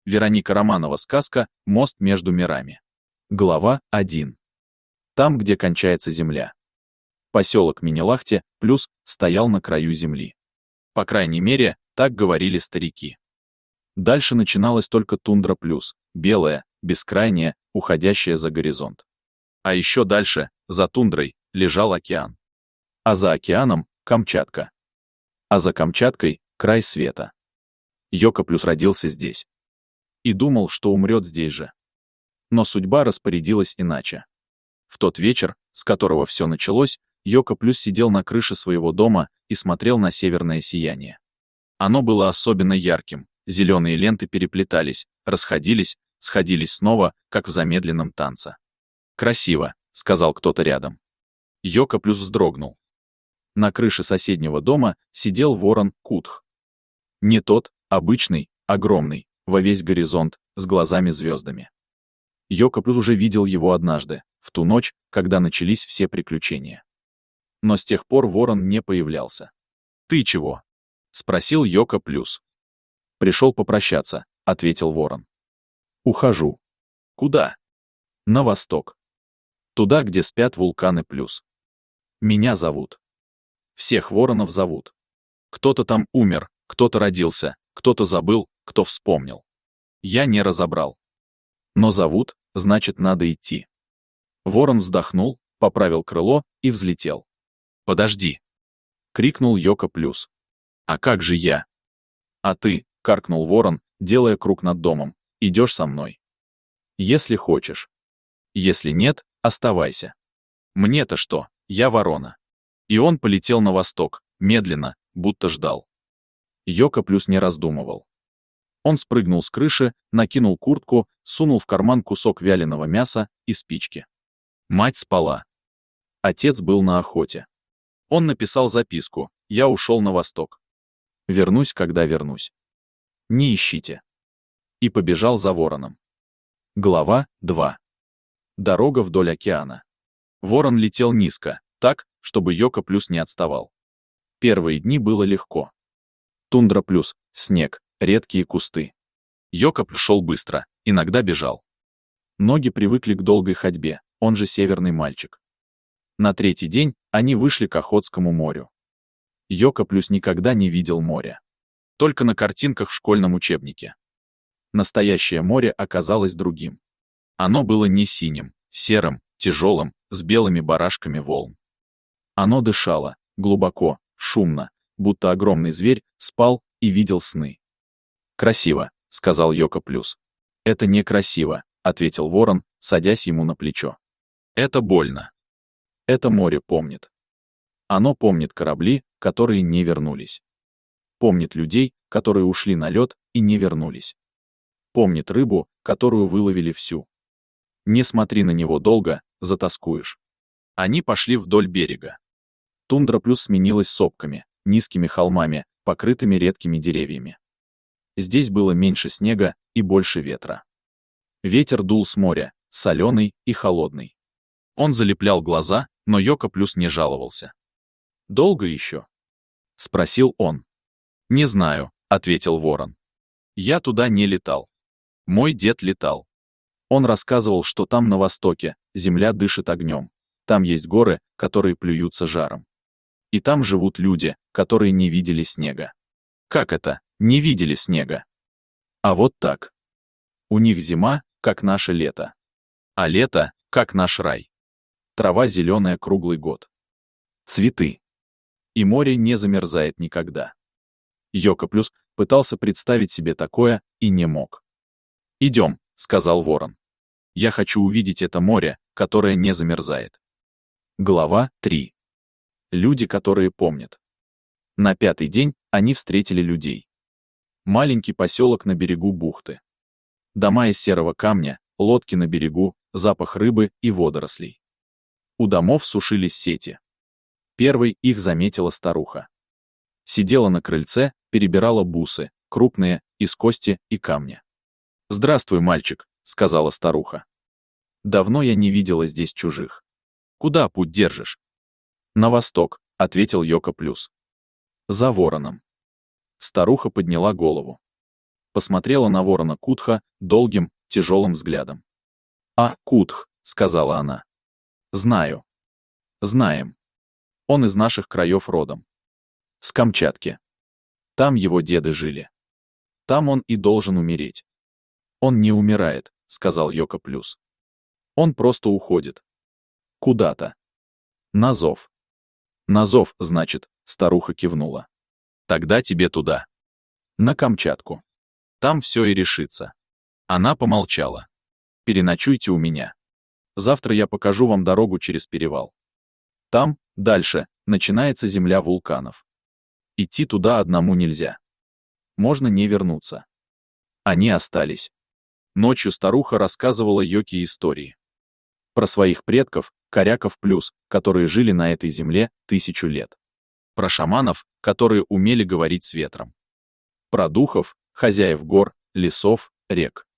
Вероника Романова. Сказка «Мост между мирами». Глава 1. Там, где кончается земля. Поселок Минелахте плюс стоял на краю земли. По крайней мере, так говорили старики. Дальше начиналась только тундра плюс, белая, бескрайняя, уходящая за горизонт. А еще дальше, за тундрой, лежал океан. А за океаном — Камчатка. А за Камчаткой — край света. Йоко плюс родился здесь. И думал, что умрет здесь же. Но судьба распорядилась иначе. В тот вечер, с которого все началось, Йоко плюс сидел на крыше своего дома и смотрел на северное сияние. Оно было особенно ярким, зеленые ленты переплетались, расходились, сходились снова, как в замедленном танце. «Красиво», — сказал кто-то рядом. Йоко плюс вздрогнул. На крыше соседнего дома сидел ворон Кутх. Не тот, обычный, огромный, во весь горизонт, с глазами-звездами. Йоко плюс уже видел его однажды, в ту ночь, когда начались все приключения. Но с тех пор ворон не появлялся. «Ты чего?» — спросил Йоко плюс. «Пришел попрощаться», — ответил ворон. «Ухожу». «Куда?» «На восток. Туда, где спят вулканы плюс. Меня зовут. Всех воронов зовут. Кто-то там умер, кто-то родился, кто-то забыл, кто вспомнил. Я не разобрал. Но зовут, значит, надо идти». Ворон вздохнул, поправил крыло и взлетел. «Подожди!» — крикнул Йоко плюс. «А как же я?» «А ты», — каркнул ворон, делая круг над домом, — «идешь со мной. Если хочешь. Если нет, оставайся. Мне-то что, я ворона». И он полетел на восток, медленно, будто ждал. Йоко плюс не раздумывал. Он спрыгнул с крыши, накинул куртку, сунул в карман кусок вяленого мяса и спички. Мать спала. Отец был на охоте. Он написал записку: «Я ушел на восток. Вернусь, когда вернусь. Не ищите». И побежал за вороном. Глава 2. Дорога вдоль океана. Ворон летел низко, так, чтобы Йоко плюс не отставал. Первые дни было легко. Тундра плюс, снег, редкие кусты. Йоко плюс шел быстро, иногда бежал. Ноги привыкли к долгой ходьбе, он же северный мальчик. На третий день они вышли к Охотскому морю. Йоко плюс никогда не видел моря. Только на картинках в школьном учебнике. Настоящее море оказалось другим. Оно было не синим, серым, тяжелым, с белыми барашками волн. Оно дышало, глубоко, шумно, будто огромный зверь спал и видел сны. «Красиво», — сказал Йоко плюс. «Это некрасиво», — ответил ворон, садясь ему на плечо. «Это больно. Это море помнит. Оно помнит корабли, которые не вернулись. Помнит людей, которые ушли на лед и не вернулись. Помнит рыбу, которую выловили всю. Не смотри на него долго, затоскуешь». Они пошли вдоль берега. Тундра плюс сменилась сопками, низкими холмами, покрытыми редкими деревьями. Здесь было меньше снега и больше ветра. Ветер дул с моря, соленый и холодный. Он залеплял глаза, но Йоко плюс не жаловался. «Долго еще?» — спросил он. «Не знаю», — ответил ворон. «Я туда не летал. Мой дед летал. Он рассказывал, что там на востоке земля дышит огнем. Там есть горы, которые плюются жаром. И там живут люди, которые не видели снега». «Как это, не видели снега?» «А вот так. У них зима, как наше лето. А лето, как наш рай. Трава зеленая круглый год. Цветы. И море не замерзает никогда». Йоко плюс пытался представить себе такое и не мог. «Идем», — сказал ворон. «Я хочу увидеть это море, которое не замерзает». Глава 3. Люди, которые помнят. На пятый день они встретили людей. Маленький поселок на берегу бухты. Дома из серого камня, лодки на берегу, запах рыбы и водорослей. У домов сушились сети. Первой их заметила старуха. Сидела на крыльце, перебирала бусы, крупные, из кости и камня. «Здравствуй, мальчик», — сказала старуха. «Давно я не видела здесь чужих. Куда путь держишь?» «На восток», — ответил Йоко плюс. «За вороном». Старуха подняла голову. посмотрела на ворона Кутха долгим, тяжелым взглядом. «А, Кутх», — сказала она. «Знаю. Знаем. Он из наших краев родом. С Камчатки. Там его деды жили. Там он и должен умереть». «Он не умирает», — сказал Йока Плюс. «Он просто уходит. Куда-то. На зов». «На зов, значит», — старуха кивнула. «Тогда тебе туда. На Камчатку. Там все и решится». Она помолчала. «Переночуйте у меня. Завтра я покажу вам дорогу через перевал. Там, дальше, начинается земля вулканов. Идти туда одному нельзя. Можно не вернуться». Они остались. Ночью старуха рассказывала Йоке истории. Про своих предков, коряков плюс, которые жили на этой земле 1000 лет. Про шаманов, которые умели говорить с ветром. Про духов, хозяев гор, лесов, рек.